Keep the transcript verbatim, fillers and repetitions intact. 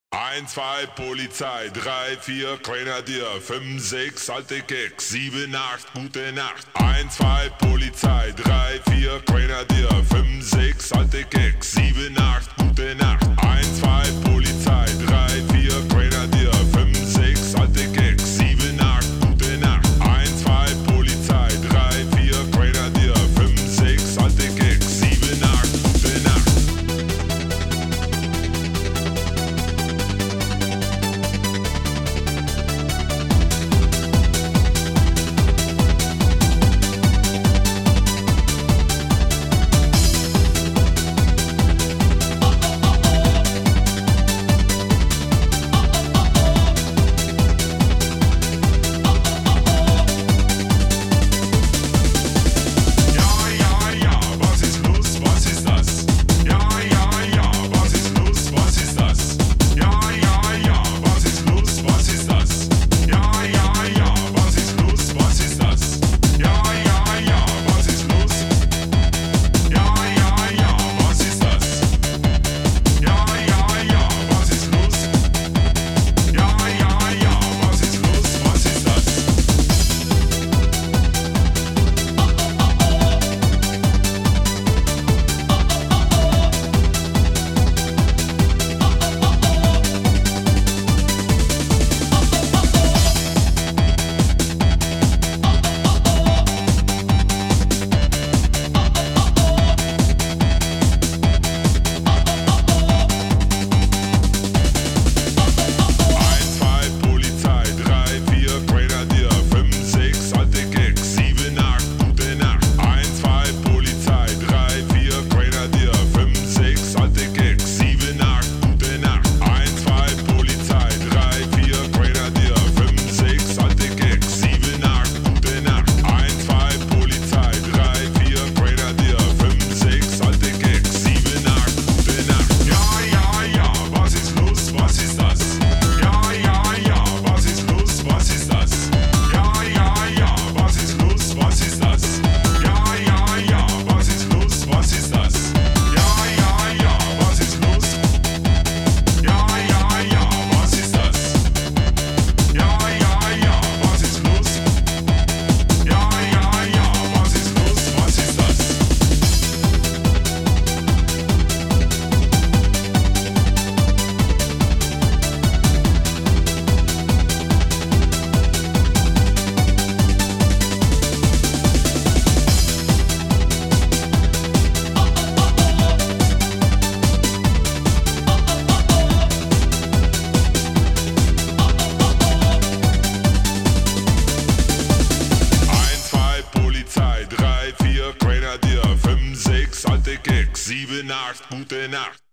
eins, zwei, Polizei, drei, vier, Grenadier, fünf, sechs, alte Keks, sieben, acht, gute Nacht. eins, zwei, Polizei, drei, vier, Grenadier, fünf, sechs, alte Keks, sieben, acht, gute Nacht. eins, zwei, Polizei, drei, vier, Grenadier, fünf, sechs, alte Keks, sieben, acht, gute Nacht. eins, zwei, Polizei, drei, vier, Grenadier, fünf, sechs, alte Keks, sieben, acht, gute Nacht. Grenadier, fünf, sechs, alte Keks, sieben, acht, gute Nacht.